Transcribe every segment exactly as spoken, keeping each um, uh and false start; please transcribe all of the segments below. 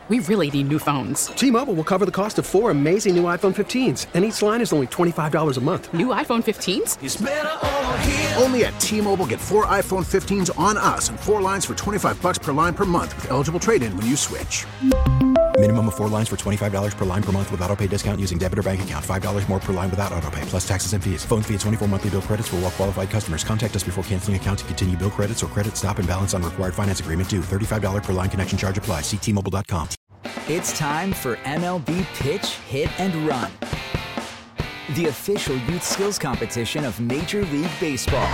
We really need new phones. T-Mobile will cover the cost of four amazing new iPhone fifteens, and each line is only twenty-five dollars a month. New iPhone fifteens? It's better over here. Only at T-Mobile, get four iPhone fifteens on us and four lines for twenty-five bucks per line per month with eligible trade-in when you switch. Minimum of four lines for twenty-five dollars per line per month with autopay discount using debit or bank account. five dollars more per line without autopay, plus taxes and fees. Phone fee at twenty-four monthly bill credits for well-qualified customers. Contact us before canceling account to continue bill credits or credit stop and balance on required finance agreement due. thirty-five dollars per line connection charge applies. See T Mobile dot com. It's time for M L B Pitch, Hit, and Run, the official youth skills competition of Major League Baseball.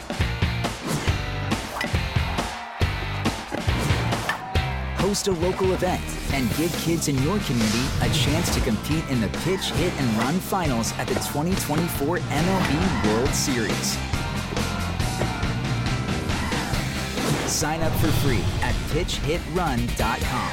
Host a local event and give kids in your community a chance to compete in the Pitch, Hit, and Run finals at the twenty twenty-four M L B World Series. Sign up for free at pitch hit run dot com.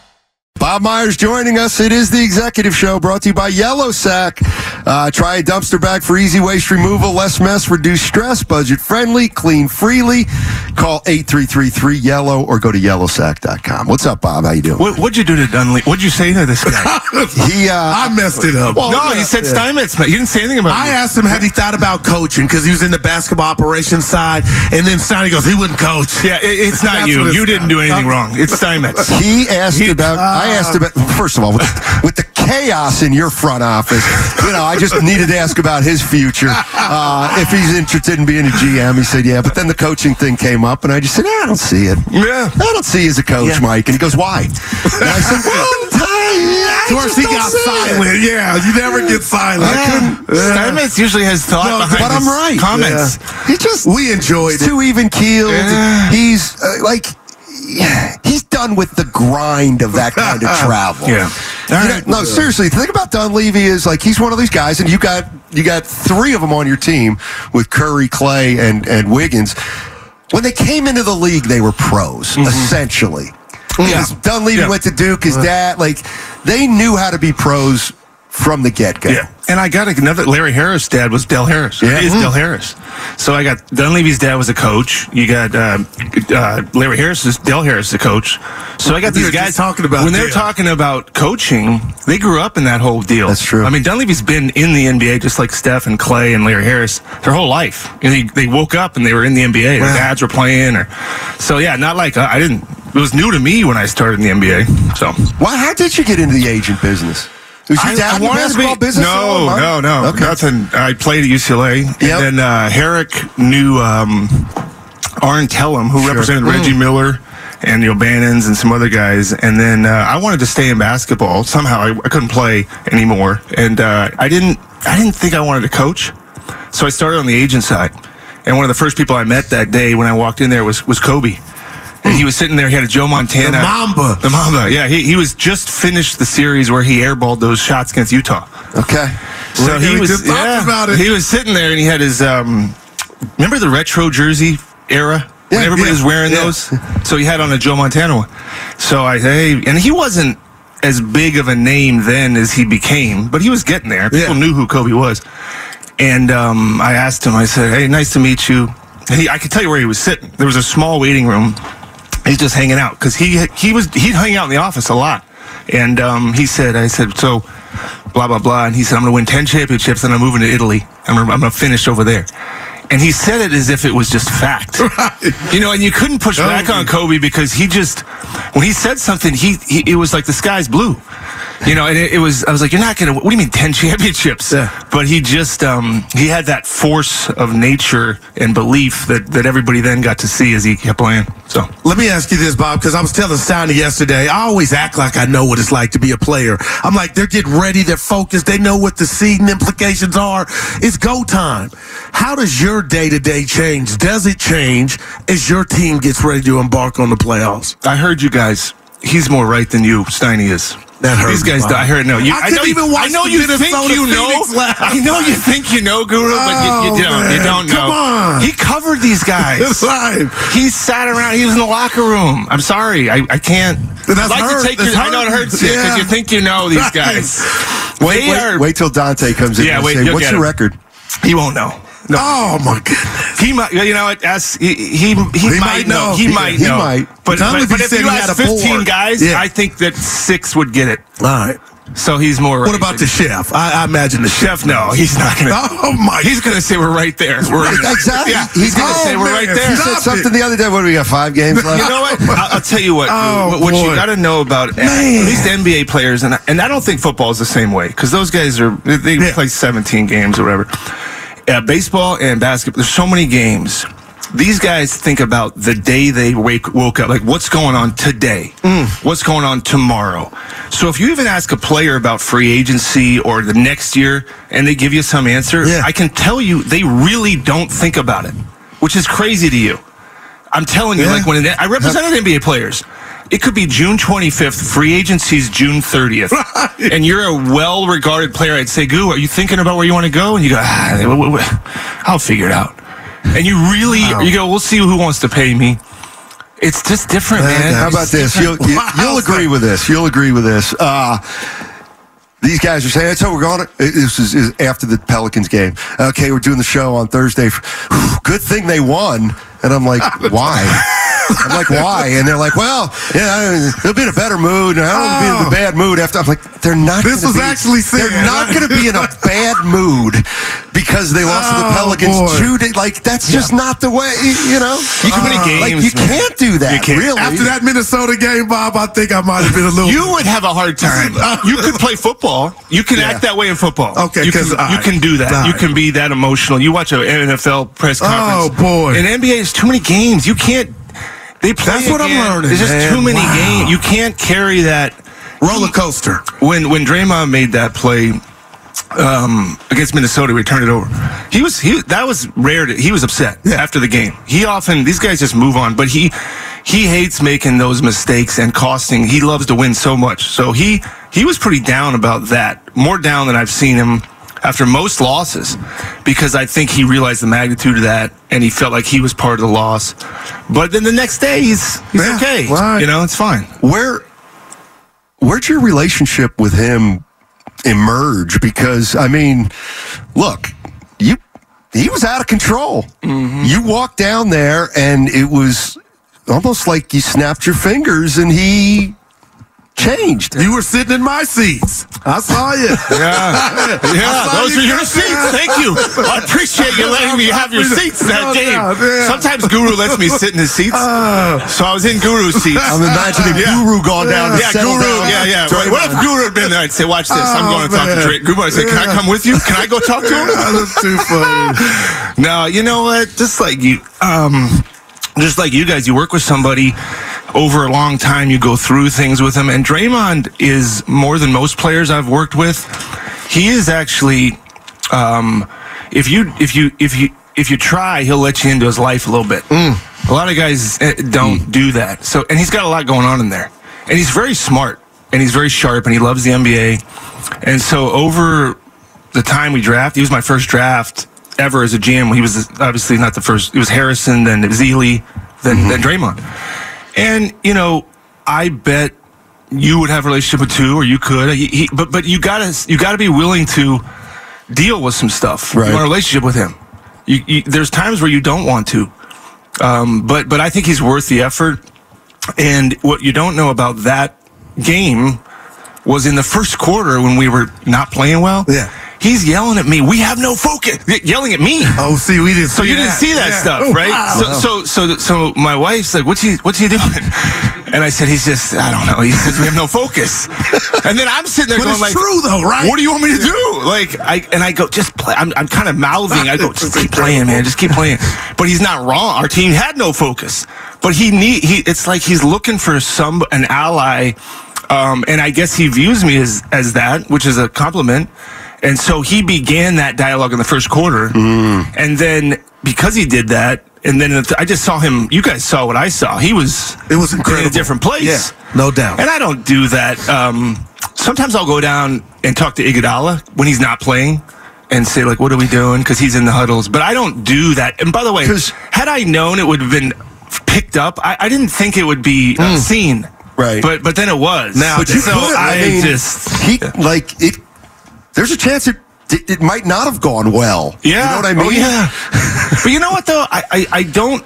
Bob Myers joining us. It is the Executive Show brought to you by Yellow Sack. Uh, try a dumpster bag for easy waste removal, less mess, reduce stress, budget friendly, clean freely. Call eight three three three yellow or go to yellow sack dot com. What's up, Bob? How you doing? What, what'd you do to Dunleavy? What'd you say to this guy? he, uh, I messed it up. Well, no, he said yeah. Steinmetz. You didn't say anything about it. I asked him, had he thought about coaching? Because he was in the basketball operations side. And then Steiny goes, he wouldn't coach. Yeah, it, it's not you. You didn't do anything wrong. It's Steinmetz. He asked he, about, uh, I asked about, first of all, with, with the chaos in your front office, you know, I just needed to ask about his future. Uh, if he's interested in being a G M, he said, yeah. But then the coaching thing came up, and I just said, I don't see it. Yeah. I don't see you as a coach, yeah. Mike. And he goes, why? And I said, well, I of course he got silent. It. Yeah, you never get silent. Yeah. Yeah. Steinmetz usually has thought no, behind but I'm right. Comments. Yeah. He just we enjoyed he's it. Too even keeled. Yeah. He's uh, like. Yeah, he's done with the grind of that kind of travel. Yeah. You know, no, seriously, the thing about Dunleavy is like he's one of these guys, and you got you got three of them on your team with Curry, Clay, and and Wiggins. When they came into the league, they were pros mm-hmm. essentially. Because yeah. Dunleavy yeah. went to Duke, his dad, like they knew how to be pros from the get-go. Yeah. And I got another, Larry Harris' dad was Del Harris. Yeah. It is mm-hmm. Del Harris. So I got, Dunleavy's dad was a coach. You got uh, uh, Larry Harris, Del Harris, the coach. So I got these guys talking about when they're talking about coaching, they grew up in that whole deal. That's true. I mean, Dunleavy's been in the N B A just like Steph and Clay and Larry Harris their whole life. And they, they woke up and they were in the N B A. Their dads were playing. Or So, yeah, not like, uh, I didn't, it was new to me when I started in the N B A. So, Why, how did you get into the agent business? Was your dad in the basketball business? No, no, no. Okay. Nothing. I played at U C L A. Yep. And then uh, Herrick knew um, Arn Tellem, who sure. represented mm. Reggie Miller and the O'Bannons and some other guys. And then uh, I wanted to stay in basketball. Somehow I, I couldn't play anymore. And uh, I didn't I didn't think I wanted to coach. So I started on the agent side. And one of the first people I met that day when I walked in there was, was Kobe. And he was sitting there. He had a Joe Montana. The Mamba. The Mamba. Yeah, he he was just finished the series where he airballed those shots against Utah. Okay. So well, he we was just yeah, about it. He was sitting there and he had his um. Remember the retro jersey era when yeah, everybody yeah, was wearing yeah. those? So he had on a Joe Montana one. So I hey, and he wasn't as big of a name then as he became, but he was getting there. People yeah. knew who Kobe was. And um, I asked him. I said, "Hey, nice to meet you." And he, I could tell you where he was sitting. There was a small waiting room. He's just hanging out because he he was he'd hang out in the office a lot, and um, he said, I said, so, blah blah blah, and he said, I'm going to win ten championships and I'm moving to Italy. I'm gonna, I'm going to finish over there, and he said it as if it was just fact, right. You know, and you couldn't push oh, back on Kobe because he just when he said something, he, he it was like the sky's blue. You know, and it, it was, I was like, you're not going to, what do you mean ten championships? Yeah. But he just, um, he had that force of nature and belief that, that everybody then got to see as he kept playing. So let me ask you this, Bob, because I was telling Steiny yesterday, I always act like I know what it's like to be a player. I'm like, they're getting ready, they're focused, they know what the seeding implications are. It's go time. How does your day-to-day change? Does it change as your team gets ready to embark on the playoffs? I heard you guys. He's more right than you, Steiny is. That hurt These guys, me, I heard no. You, I, I know, even watch I know the you think Minnesota you know. I know you think you know, Guru, but you, you don't. Oh, you don't know. Come on. He covered these guys. That's right. He sat around. He was in the locker room. I'm sorry. I, I can't. That's I'd like hurt. to take That's your, I know it hurts you because yeah. you think you know these guys. Wait, they wait, are, wait till Dante comes in. Yeah, and wait. say, what's your him. record? He won't know. No. Oh my goodness. He might, you know, as he he, he, He might, might know. know. He Yeah, might he know. might. But, Tell but, me if but he if said you he had ask a fifteen board. guys, Yeah. I think that six would get it. All right. So he's more. What right about than- the chef? I, I imagine the chef. chef? No, he's not going to. Oh my. He's going to say we're right there. We're Exactly. Yeah, He- he's going to oh, say we're man. right there. He said Stop something it. the other day. What do we got? Five games left. You know what? I'll, I'll tell you what. Oh, what what boy. you got to know about at least N B A players, and and I don't think football is the same way because those guys are they Yeah. play seventeen games or whatever. Uh, baseball and basketball, there's so many games. These guys think about the day they wake woke up, like what's going on today, mm. what's going on tomorrow. So if you even ask a player about free agency or the next year, and they give you some answer, Yeah. I can tell you they really don't think about it, which is crazy to you. I'm telling you, Yeah. like when it, I represented N B A players, it could be June twenty-fifth, free agency's June thirtieth, Right. and you're a well-regarded player. I'd say, "Goo, are you thinking about where you want to go?" And you go, ah, w- w- w- "I'll figure it out." And you really, Wow. you go, "We'll see who wants to pay me." It's just different, Man, man. How about this? You'll, you, Wow. you'll agree with this. You'll agree with this. Uh, these guys are saying, so we're going to, this is, is after the Pelicans game. Okay, we're doing the show on Thursday. Good thing they won. And I'm like, why? I'm like, why? And they're like, well, yeah, they'll be in a better mood. And I don't want to be in a bad mood after. I'm like, they're not. This gonna was be, actually said. They're not going to be in a bad mood because they lost to the Oh, Pelicans. boy. Two days. Like, that's just not the way, you know? You Too many Like, games, you man. can't do that, You can't. really. After that Minnesota game, Bob, I think I might have been a little. You would have a hard time. You could play football. You can Yeah. act that way in football. Okay, you can, 'cause, all you right. can do that. All You right. can be that emotional. You watch an N F L press conference. Oh, boy. In N B A, it's too many games. You can't. They play That's what I'm again. learning, There's just man. too many Wow. games. You can't carry that roller coaster. When when Draymond made that play um, against Minnesota, we turned it over. He was he that was rare. To, he was upset Yeah. after the game. He often these guys just move on, but he he hates making those mistakes and costing. He loves to win so much, so he he was pretty down about that. More down than I've seen him after most losses, because I think he realized the magnitude of that and he felt like he was part of the loss. But then the next day, he's he's Yeah, okay. right. You know, it's fine. Where where'd your relationship with him emerge? Because I mean, look, you he was out of control. Mm-hmm. You walked down there and it was almost like you snapped your fingers and he changed. You were sitting in my seats. I saw you. Yeah, yeah. saw Those you are your get seats. there. Thank you. I appreciate you letting me have your seats that No game. doubt, yeah. Sometimes Guru lets me sit in his seats, Uh, so I was in Guru's seats. I'm imagining Yeah. Guru gone down to Yeah, settle Guru. down. Yeah, yeah. Draymond. What if Guru had been there? I'd say, "Watch this. I'm Oh, going to talk to man. Drake." Guru, I say, "Can I Yeah. come with you? Can I go talk to him?" That's too funny. No, you know what? Just like you, um, just like you guys, you work with somebody over a long time. You go through things with them, and Draymond is more than most players I've worked with. He is actually, um, if you if you if you if you try, he'll let you into his life a little bit. Mm. A lot of guys eh, don't do that. So, and he's got a lot going on in there, and he's very smart, and he's very sharp, and he loves the N B A. And so, over the time we draft, he was my first draft ever as a G M. He was obviously not the first. It was Harrison, then Zealy, then Mm-hmm. then Draymond. And you know, I bet you would have a relationship with two, or you could. He, he, but but you gotta you gotta be willing to deal with some stuff. Right. You want a relationship with him. You, you, there's times where you don't want to, um, but but I think he's worth the effort. And what you don't know about that game was in the first quarter when we were not playing well. Yeah. He's yelling at me. We have no focus. Yelling at me. Oh, see, we didn't. So see you didn't that. see that Yeah. stuff, Oh, right? wow. So, so, so, so my wife's like, "What's he? What's he doing?" And I said, "He's just, I don't know. He says we have no focus." And then I'm sitting there But going, it's "Like, true, though, right? What do you want me to do?" Like, I and I go, "Just play." I'm, I'm kind of mouthing. I go, "Just keep playing, man. Just keep playing." But he's not wrong. Our team had no focus, but he need. He. It's like he's looking for some an ally, um, and I guess he views me as as that, which is a compliment. And so he began that dialogue in the first quarter. Mm. And then because he did that, and then I just saw him, you guys saw what I saw. He was, It was incredible. in a different place. Yeah, no doubt. And I don't do that. Um, sometimes I'll go down and talk to Iguodala when he's not playing and say, like, what are we doing? Because he's in the huddles. But I don't do that. And by the way, 'Cause- had I known it would have been picked up, I, I didn't think it would be uh, seen. Right. But but then it was. Now, But you so could. I, I mean, just... he like it. There's a chance it it, it might not have gone well. Yeah. You know what I mean? Oh, yeah. But you know what, though? I, I, I don't...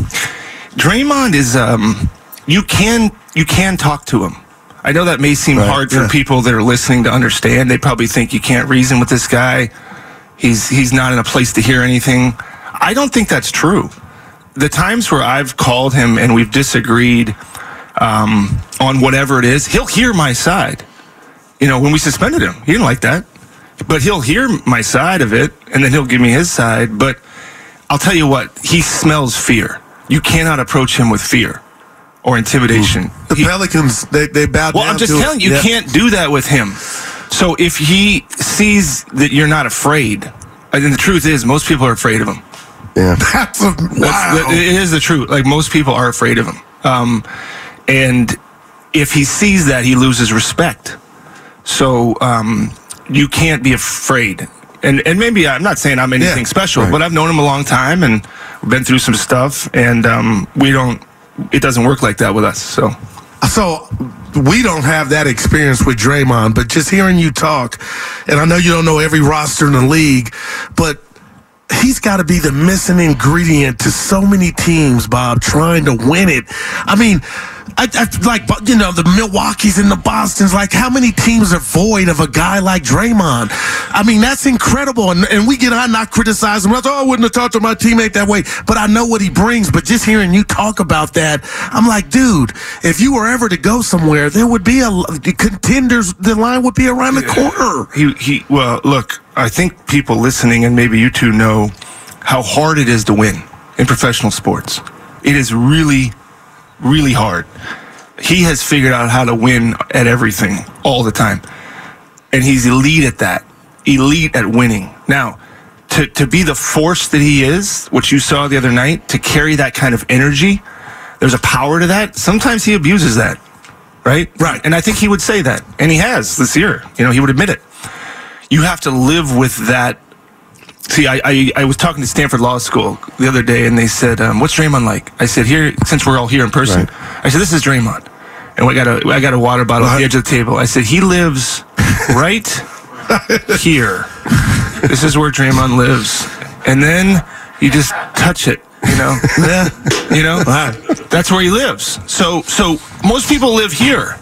Draymond is... um. You can you can talk to him. I know that may seem Right, hard for yeah. people that are listening to understand. They probably think you can't reason with this guy. He's he's not in a place to hear anything. I don't think that's true. The times where I've called him and we've disagreed um, on whatever it is, he'll hear my side. You know, when we suspended him, he didn't like that. But he'll hear my side of it, and then he'll give me his side. But I'll tell you what, he smells fear. You cannot approach him with fear or intimidation. The He- Pelicans, they, they bowed well, down I'm just to it. telling you, you Yeah. can't do that with him. So if he sees that you're not afraid, and the truth is, most people are afraid of him. Yeah. That's a, wow. That's, that, it is the truth. Like, most people are afraid of him. Um, and if he sees that, he loses respect. So um, you can't be afraid. And and maybe I'm not saying I'm anything Yeah, special, right. but I've known him a long time and been through some stuff, and um, we don't. It doesn't work like that with us. So. So we don't have that experience with Draymond, but just hearing you talk, and I know you don't know every roster in the league, but he's got to be the missing ingredient to so many teams, Bob, trying to win it. I mean, I, I like, you know, the Milwaukee's and the Boston's, like, how many teams are void of a guy like Draymond? I mean, that's incredible. And, and we get on not criticize him. I thought, oh, I wouldn't have talked to my teammate that way. But I know what he brings. But just hearing you talk about that, I'm like, dude, if you were ever to go somewhere, there would be a the contenders, the line would be around the corner. He, he, well, look, I think people listening, and maybe you two know how hard it is to win in professional sports. It is really, really hard. He has figured out how to win at everything all the time. And he's elite at that. Elite at winning. Now, to, to be the force that he is, which you saw the other night, to carry that kind of energy, there's a power to that. Sometimes he abuses that, right? Right. And I think he would say that. And he has this year. You know, he would admit it. You have to live with that. See, I, I, I was talking to Stanford Law School the other day, and they said, um, what's Draymond like? I said, here, since we're all here in person, Right. I said, this is Draymond. And I got a, I got a water bottle at the edge of the table. I said, he lives right here. This is where Draymond lives. And then you just touch it, you know? Yeah. You know? That's where he lives. So, so most people live here,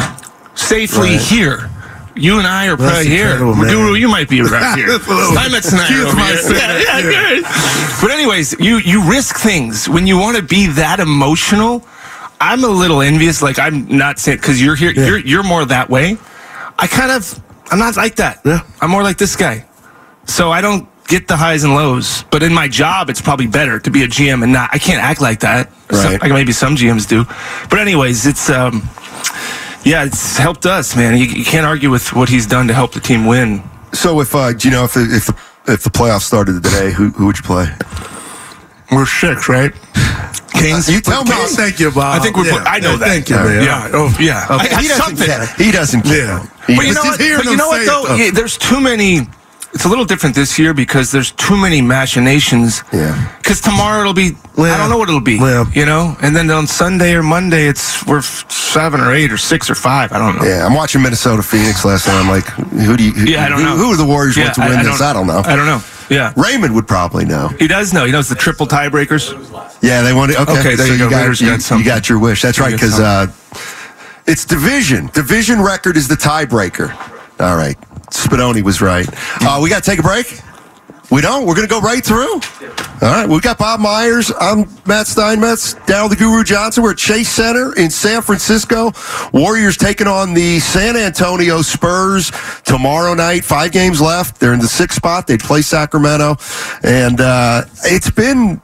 safely Right. here. You and I are That's probably here. incredible, man. Guru, you might be right here. I'm at tonight. Excuse over my here. sin. Yeah, yeah, good. But anyways, you you risk things when you want to be that emotional. I'm a little envious. Like, I'm not saying because you're here. Yeah. You're you're more that way. I kind of I'm not like that. Yeah. I'm more like this guy. So I don't get the highs and lows. But in my job, it's probably better to be a G M and not. I can't act like that. Some, Right. like maybe some G Ms do. But anyways, it's um. Yeah, it's helped us, man. You, you can't argue with what he's done to help the team win. So if uh, do you know if the, if the if the playoffs started today, who who would you play? We're six, right? Kings. You tell me. Oh, thank you, Bob. I think we're. Yeah. I know Yeah, that. Thank you, man. Yeah. All right. Oh, Yeah. I, I he doesn't something. care. He doesn't care. Yeah. He- But you know just what? hearing But you him know what say it, though? though. Yeah, there's too many. It's a little different this year because there's too many machinations. Yeah. Because tomorrow it'll be. I Well, don't know what it'll be. well. You know, and then on Sunday or Monday it's we're f- seven or eight or six or five. I don't know. Yeah, I'm watching Minnesota Phoenix last night. I'm like, who do you? Who, Yeah, I don't who, know. Who are the Warriors Yeah, want to win this? I don't know. I don't know. Yeah. Raymond would probably know. He does know. He knows the triple tiebreakers. Yeah, they want to. Okay, Okay, there so you go. got, Raiders you, got you something. got your wish. That's You right, got because uh, it's division. Division record is the tiebreaker. All right, Spadoni was right. Uh, we got to take a break. We don't. We're going to go right through. All right. We got Bob Myers. I'm Matt Steinmetz. Daryl the Guru Johnson. We're at Chase Center in San Francisco. Warriors taking on the San Antonio Spurs tomorrow night. Five games left. They're in the sixth spot. They play Sacramento. And uh, it's been...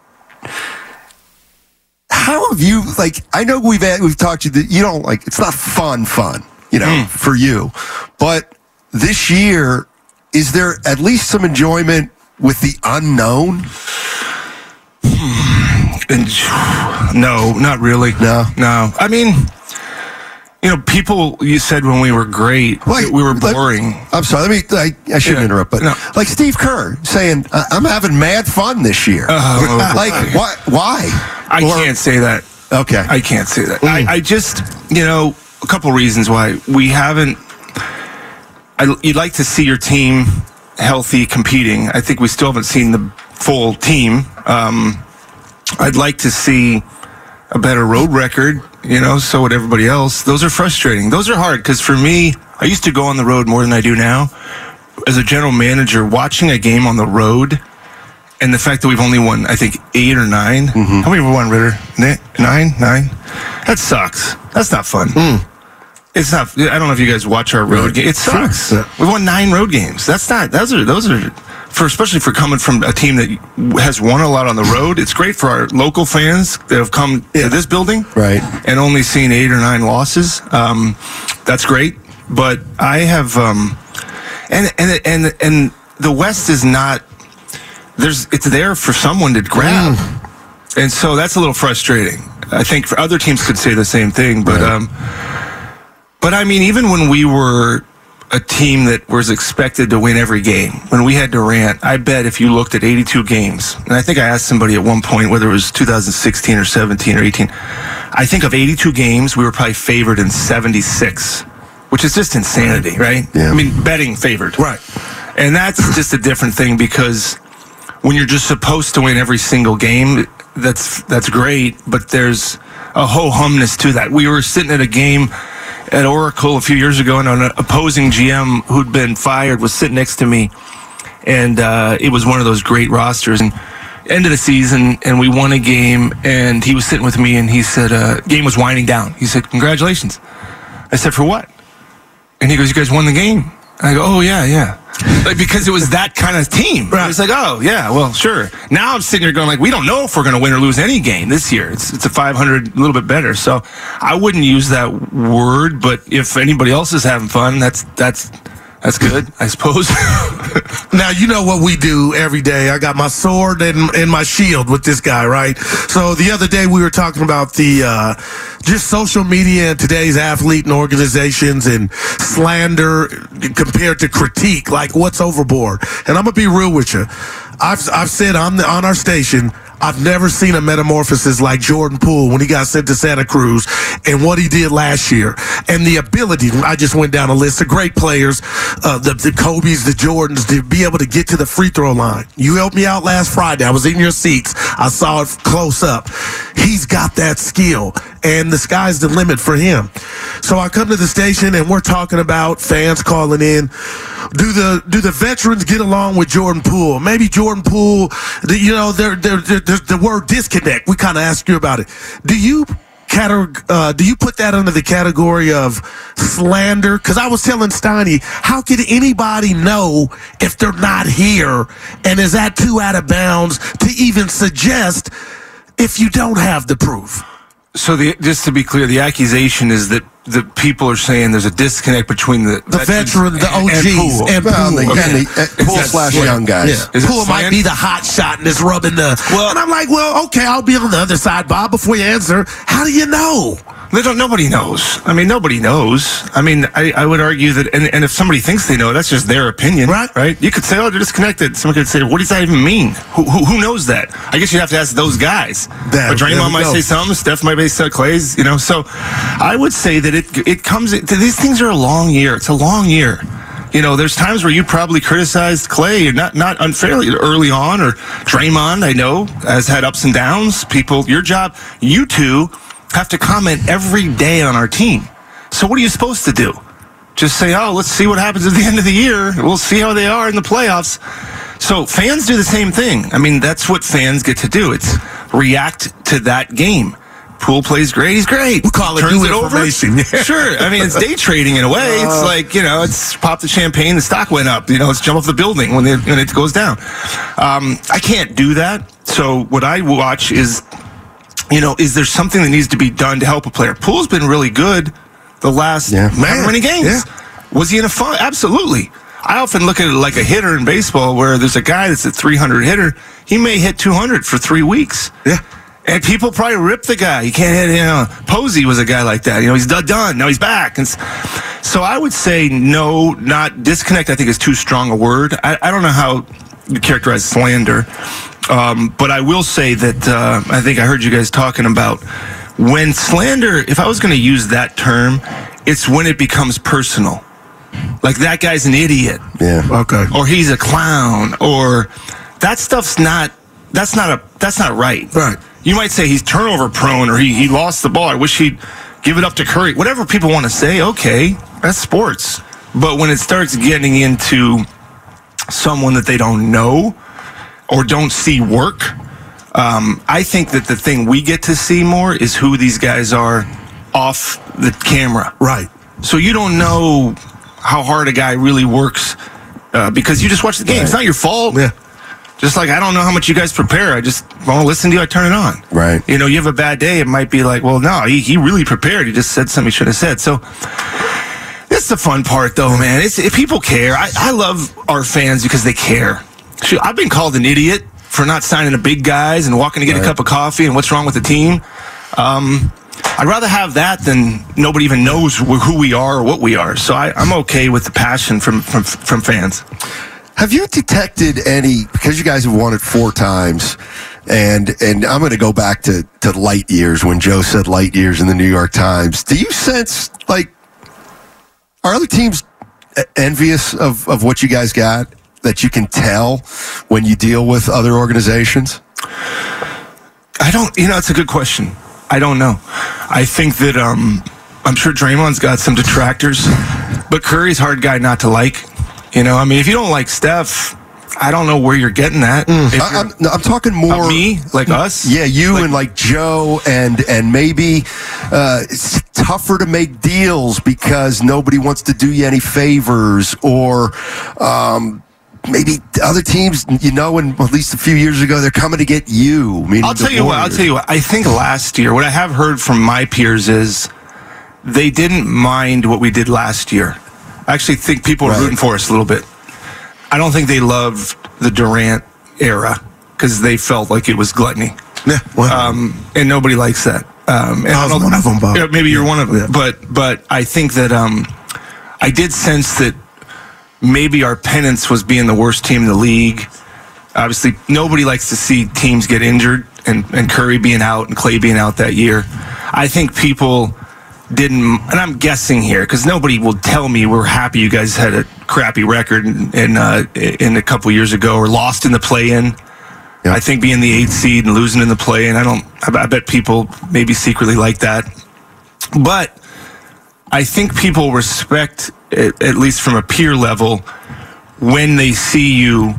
How have you, like, I know we've had, we've talked to you, that you don't, like, it's not fun, fun, you know, Mm. for you. But this year, is there at least some enjoyment with the unknown? And, no, not really. No? No. I mean, you know, people, you said when we were great, Like, we were let- boring. I'm sorry, let me, I, I shouldn't Yeah. interrupt, but No. like Steve Kerr saying, I- I'm having mad fun this year. Oh. like, why? Why? I Or- can't say that. Okay. I can't say that. Mm. I, I just, you know, a couple reasons why we haven't. I, you'd like to see your team healthy, competing. I think we still haven't seen the full team. Um, I'd like to see a better road record, you know, so would everybody else. Those are frustrating. Those are hard because for me, I used to go on the road more than I do now. As a general manager, watching a game on the road and the fact that we've only won, I think, eight or nine. Mm-hmm. How many have we won, Ritter? Nine? Nine? That sucks. That's not fun. Mm. It's not. I don't know if you guys watch our road game. It sucks. Sure. We've won nine road games. That's not. Those are. Those are. For especially for coming from a team that has won a lot on the road, it's great for our local fans that have come yeah. to this building, right, and only seen eight or nine losses. Um, that's great, but I have, um, and and and and the West is not. There's it's there for someone to grab, mm. and so that's a little frustrating. I think for other teams could say the same thing, but right. um, but I mean, even when we were a team that was expected to win every game. When we had Durant, I bet if you looked at eighty-two games, and I think I asked somebody at one point whether it was two thousand sixteen or seventeen or eighteen, I think of eighty-two games, we were probably favored in seventy-six, which is just insanity, right? Yeah. I mean, betting favored. Right. And that's just a different thing because when you're just supposed to win every single game, that's that's great, but there's a ho-humness to that. We were sitting at a game at Oracle a few years ago, and an opposing G M who'd been fired was sitting next to me, and uh, it was one of those great rosters. And end of the season, and we won a game, and he was sitting with me, and he said, uh, game was winding down. He said, congratulations. I said, for what? And he goes, you guys won the game. And I go, oh, yeah, yeah. Like, because it was that kind of team. Right. It's like, oh, yeah, well, sure. Now I'm sitting here going, like, we don't know if we're going to win or lose any game this year. It's it's a five hundred, a little bit better. So I wouldn't use that word, but if anybody else is having fun, that's that's that's good, I suppose. Now, you know what we do every day. I got my sword and, and my shield with this guy, right? So the other day we were talking about the uh, just social media and today's athlete and organizations and slander compared to critique, like what's overboard. And I'm going to be real with you. I've, I've said on, the, on our station, I've never seen a metamorphosis like Jordan Poole when he got sent to Santa Cruz and what he did last year. And the ability, I just went down a list of great players, uh, the, the Kobe's, the Jordans, to be able to get to the free throw line. You helped me out last Friday. I was in your seats. I saw it close up. He's got that skill, and the sky's the limit for him. So I come to the station, and we're talking about fans calling in. Do the do the veterans get along with Jordan Poole? Maybe Jordan Poole, the, you know, they're, they're, they're, the word disconnect. We kind of ask you about it. Do you uh, do you put that under the category of slander? Because I was telling Steiny, how could anybody know if they're not here? And is that too out of bounds to even suggest if you don't have the proof? So the, just to be clear, the accusation is that the people are saying there's a disconnect between the the veteran, the O Gs, and Poole, and Poole, well, the, okay. and the, uh, Poole slash young guys. Yeah. Poole might be the hot shot and is rubbing the. Well, and I'm like, well, okay, I'll be on the other side, Bob. Before you answer, how do you know? They don't. Nobody knows. I mean, nobody knows. I mean, I, I would argue that, and, and if somebody thinks they know, that's just their opinion, right? Right? You could say, oh, they're disconnected. Someone could say, what does that even mean? Who who, who knows that? I guess you'd have to ask those guys. That, but Draymond might go. say something. Steph might say Clay's. You know, so I would say that it it comes. These things are a long year. It's a long year. You know, there's times where you probably criticized Clay, not not unfairly early on, or Draymond. I know has had ups and downs. People, your job, you two have to comment every day on our team. So what are you supposed to do? Just say, oh, let's see what happens at the end of the year. We'll see how they are in the playoffs. So fans do the same thing. I mean, that's what fans get to do. It's react to that game. Poole plays great. He's great. We call it Turns new it information. Over. Sure. I mean, it's day trading in a way. It's like, you know, it's pop the champagne, the stock went up. You know, it's jump off the building when, they, when it goes down. Um, I can't do that. So what I watch is, you know, is there something that needs to be done to help a player? Poole's been really good the last yeah. how many games? Yeah. Was he in a fun? Absolutely. I often look at it like a hitter in baseball where there's a guy that's a three hundred hitter. He may hit two hundred for three weeks. Yeah. And people probably rip the guy. He can't hit, you know. Posey was a guy like that. You know, he's done. Now he's back. And so I would say no, not disconnect, I think is too strong a word. I, I don't know how you characterize slander. Um, but I will say that uh, I think I heard you guys talking about when slander, if I was going to use that term, it's when it becomes personal. Like, that guy's an idiot. Yeah. Okay. Or he's a clown. Or that stuff's not, that's not a, that's not right. Right. You might say he's turnover prone or he, he lost the ball. I wish he'd give it up to Curry. Whatever people want to say, okay, that's sports. But when it starts getting into someone that they don't know or don't see work, um, I think that the thing we get to see more is who these guys are off the camera. Right. So you don't know how hard a guy really works uh, because you just watch the game. Right. It's not your fault. Yeah. Just like I don't know how much you guys prepare. I just want to listen to you. I turn it on. Right. You know, you have a bad day. It might be like, well, no, he, he really prepared. He just said something he should have said. So that's the fun part, though, man. It's if people care. I, I love our fans because they care. Shoot, I've been called an idiot for not signing the big guys and walking to get right. a cup of coffee and what's wrong with the team. Um, I'd rather have that than nobody even knows who we are or what we are. So I, I'm okay with the passion from, from from fans. Have you detected any, because you guys have won it four times, and and I'm going to go back to, to light years when Joe said light years in the New York Times. Do you sense, like, are other teams envious of, of what you guys got that you can tell when you deal with other organizations? I don't, you know, it's a good question. I don't know. I think that um, I'm sure Draymond's got some detractors, but Curry's a hard guy not to like. You know, I mean, if you don't like Steph, I don't know where you're getting that. Mm. I, I'm, no, I'm talking more uh, me, like us. Yeah, you like, and like Joe, and and maybe uh, it's tougher to make deals because nobody wants to do you any favors, or um, maybe other teams, you know, and at least a few years ago, they're coming to get you. I'll tell you what. I'll tell you what. I think last year, what I have heard from my peers is they didn't mind what we did last year. I actually think people are right. rooting for us a little bit. I don't think they loved the Durant era because they felt like it was gluttony. Yeah, well, um, and nobody likes that. Um, and I was I one of them, Bob. You know, maybe you're one of them, yeah. but but I think that um, I did sense that maybe our penance was being the worst team in the league. Obviously, nobody likes to see teams get injured, and, and Curry being out and Clay being out that year. I think people didn't, and I'm guessing here because nobody will tell me we're happy you guys had a crappy record in in, uh, in a couple years ago or lost in the play-in. Yep. I think being the eighth seed and losing in the play-in, I don't. I bet people maybe secretly like that, but I think people respect, at least from a peer level, when they see you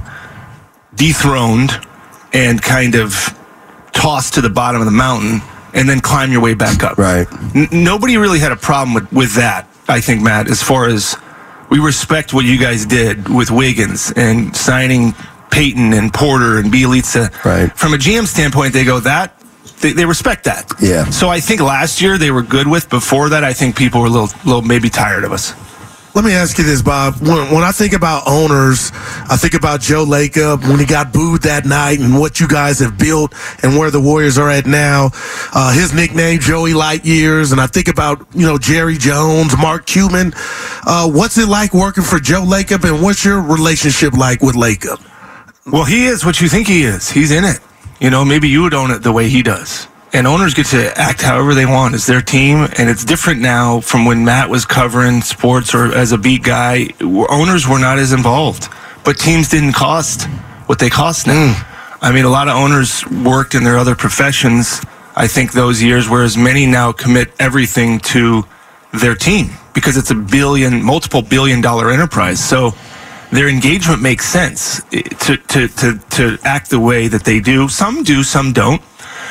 dethroned and kind of tossed to the bottom of the mountain and then climb your way back up. Right. N- nobody really had a problem with, with that, I think, Matt, as far as we respect what you guys did with Wiggins and signing Peyton and Porter and Bielitsa. Right. From a G M standpoint, they go, that, they, they respect that. Yeah. So I think last year they were good with. Before that, I think people were a little, little maybe tired of us. Let me ask you this, Bob. When, when I think about owners, I think about Joe Lacob when he got booed that night and what you guys have built and where the Warriors are at now. Uh, his nickname, Joey Lightyears. And I think about, you know, Jerry Jones, Mark Cuban. Uh, what's it like working for Joe Lacob, and what's your relationship like with Lacob? Well, he is what you think he is. He's in it. You know, maybe you would own it the way he does. And owners get to act however they want. It's their team, and it's different now from when Matt was covering sports or as a beat guy. Owners were not as involved, but teams didn't cost what they cost now. Mm. I mean, a lot of owners worked in their other professions, I think, those years, whereas many now commit everything to their team because it's a billion, multiple billion dollar enterprise. So their engagement makes sense to, to, to, to act the way that they do. Some do, some don't.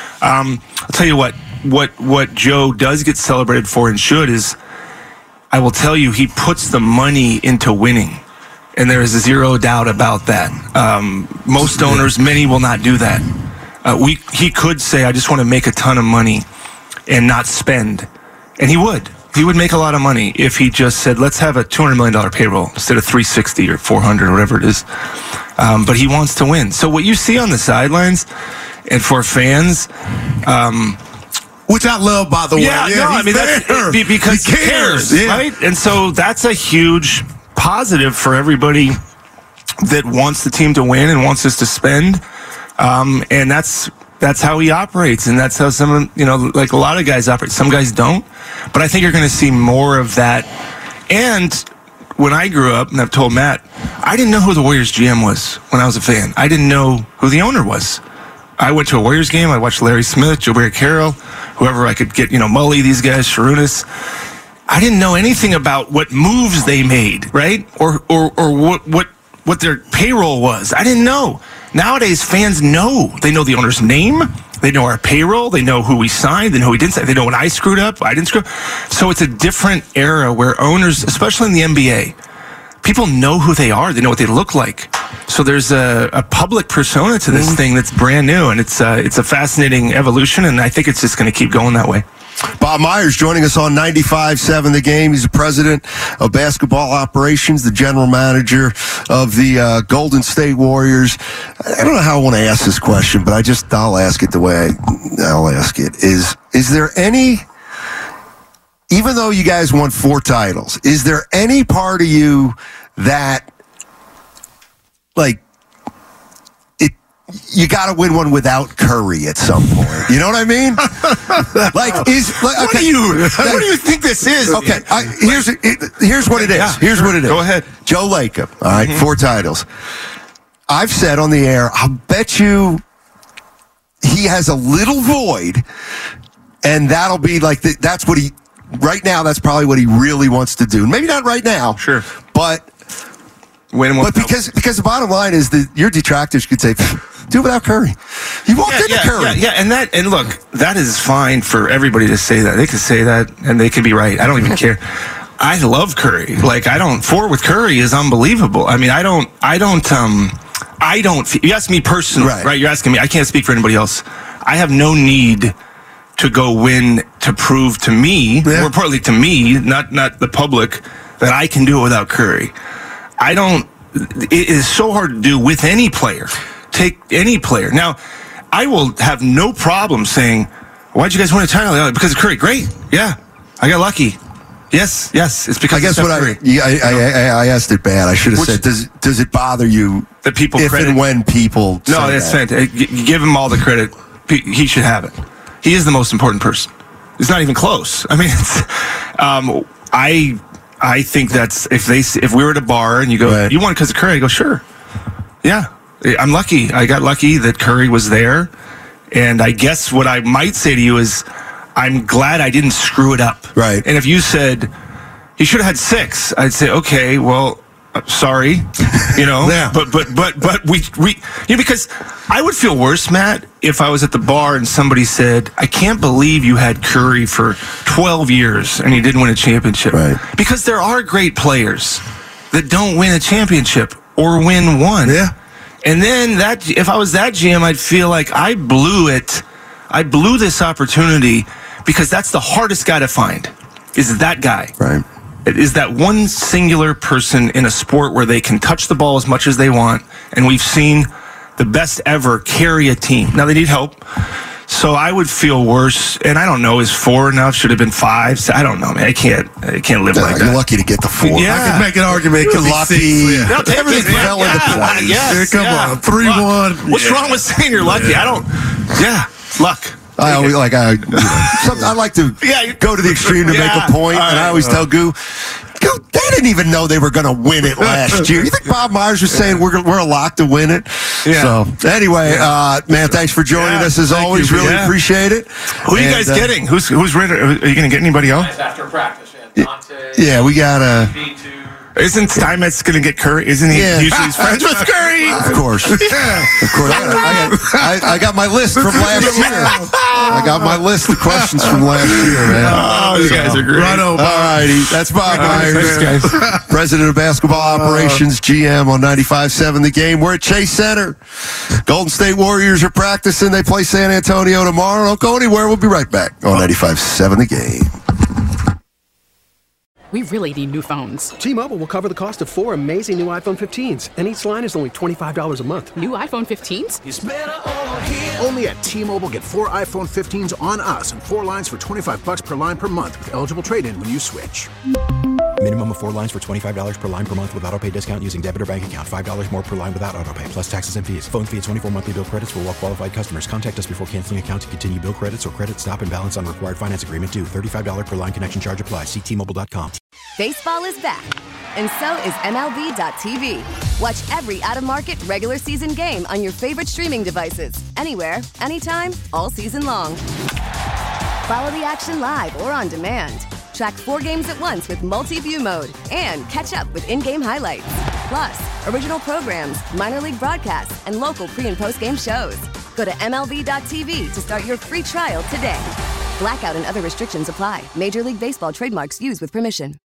Um, I'll tell you what, what, what Joe does get celebrated for and should is, I will tell you, he puts the money into winning. And there is zero doubt about that. Um, most owners, many will not do that. Uh, we, he could say, I just want to make a ton of money and not spend. And he would. He would make a lot of money if he just said, let's have a two hundred million dollars payroll instead of three hundred sixty or four hundred or whatever it is. Um, but he wants to win. So what you see on the sidelines, and for fans, um, which I love, by the way. Yeah, yeah no, I mean, that's, it, because he cares, he cares yeah. right? And so that's a huge positive for everybody that wants the team to win and wants us to spend. Um, and that's that's how he operates, and that's how some, you know, like a lot of guys operate. Some guys don't, but I think you're going to see more of that. And when I grew up, and I've told Matt, I didn't know who the Warriors G M was when I was a fan. I didn't know who the owner was. I went to a Warriors game. I watched Larry Smith, Joe Barry Carroll, whoever I could get, you know, Mully, these guys, Sharunas. I didn't know anything about what moves they made, right? Or or or what what what their payroll was. I didn't know. Nowadays, fans know. They know the owner's name. They know our payroll. They know who we signed. They know who we didn't sign. They know when I screwed up. I didn't screw up. So it's a different era where owners, especially in the N B A, people know who they are. They know what they look like. So there's a, a public persona to this mm-hmm. thing that's brand new, and it's uh, it's a fascinating evolution, and I think it's just going to keep going that way. Bob Myers joining us on ninety-five seven The Game. He's the president of basketball operations, the general manager of the uh, Golden State Warriors. I don't know how I want to ask this question, but I just, I'll ask it the way I, I'll ask it. Is, is there any, even though you guys won four titles, is there any part of you that, like, you got to win one without Curry at some point? You know what I mean? Like, is like, okay, what do you that, what do you think this is? Okay, I, here's it, here's what it is. Yeah, here's sure. what it is. Go ahead, Joe Lacob. All right, mm-hmm. four titles. I've said on the air, I'll bet you he has a little void, and that'll be like the, that's what he. Right now, that's probably what he really wants to do. Maybe not right now, sure, but. Win but because because the bottom line is that your detractors could say, do it without Curry. He walked yeah, into yeah, Curry. Yeah, yeah, and that and look, that is fine for everybody to say that. They could say that, and they could be right. I don't even care. I love Curry. Like I don't. Four with Curry is unbelievable. I mean, I don't. I don't. Um, I don't. You ask me personally, right. right? You're asking me. I can't speak for anybody else. I have no need to go win to prove to me, yeah. more importantly to me, not not the public, that I can do it without Curry. I don't, it is so hard to do with any player. Take any player. Now, I will have no problem saying, why'd you guys win a title? Because of Curry. Great. Yeah. I got lucky. Yes. Yes. It's because I guess of what Curry. I, yeah, I, I, I, I asked it bad. I should have Which, said, does, does it bother you that people if credit, and when people No, say that's that? fantastic. Give him all the credit. He should have it. He is the most important person. It's not even close. I mean, it's, um, I... I think that's if they if we were at a bar and you go, right. you won because of Curry, I go, sure, yeah, I'm lucky. I got lucky that Curry was there, and I guess what I might say to you is, I'm glad I didn't screw it up. Right. And if you said he should have had six, I'd say, okay, well, uh, sorry, you know, yeah. but but but but we we you know, because I would feel worse, Matt, if I was at the bar and somebody said, I can't believe you had Curry for twelve years and you didn't win a championship. Right. Because there are great players that don't win a championship or win one. Yeah. And then that if I was that G M, I'd feel like I blew it. I blew this opportunity because that's the hardest guy to find, is that guy. Right. It is that one singular person in a sport where they can touch the ball as much as they want, and we've seen the best ever carry a team. Now, they need help, so I would feel worse, and I don't know, is four enough? Should have been five? So I don't know, man. I can't I can't live no, like you're that. lucky to get the four. Yeah. I can make an argument. You're lucky. Yeah. No, Everything it, fell yeah, into yeah, place. Yes, Yeah, come yeah. on, three one. What's Yeah. wrong with saying you're lucky? Yeah. I don't, yeah, luck. I always like I. You know, some, I like to Yeah. go to the extreme to Yeah. make a point, All and I right. always tell Goo, Goo, they didn't even know they were going to win it last year. You think Bob Myers was saying we're we're a lock to win it? Yeah. So anyway, uh, man, thanks for joining Yeah, us as thank always. you. Really Yeah. appreciate it. Who are you And, guys uh, getting? Who's who's ready? Are you going to get anybody else? After practice, yeah. Dante, Yeah, we got a. B two. Isn't Steinmetz going to get Curry? Isn't he Yeah. usually he's friends with Curry? Of course. Yeah. Of course. I got, I, got, I, I got my list from last year. I got my list of questions from last year, man. Oh, you guys are great. Right on. All righty. That's Bob Myers, Thanks, guys. President of Basketball Operations, G M on ninety-five seven The Game. We're at Chase Center. Golden State Warriors are practicing. They play San Antonio tomorrow. Don't go anywhere. We'll be right back on ninety-five seven The Game. We really need new phones. T-Mobile will cover the cost of four amazing new iPhone fifteens, and each line is only twenty-five dollars a month. New iPhone fifteens? Only at T-Mobile, get four iPhone fifteens on us and four lines for twenty-five bucks per line per month with eligible trade-in when you switch. Minimum of four lines for twenty-five dollars per line per month with autopay discount using debit or bank account. five dollars more per line without autopay, plus taxes and fees. Phone fee at twenty-four monthly bill credits for well-qualified customers. Contact us before canceling account to continue bill credits or credit stop and balance on required finance agreement due. thirty-five dollars per line connection charge applies. See T Mobile dot com. Baseball is back, and so is M L B dot T V. Watch every out-of-market regular season game on your favorite streaming devices, anywhere, anytime, all season long. Follow the action live or on demand. Track four games at once with multi-view mode and catch up with in-game highlights. Plus, original programs, minor league broadcasts, and local pre- and post-game shows. Go to M L B dot T V to start your free trial today. Blackout and other restrictions apply. Major League Baseball trademarks used with permission.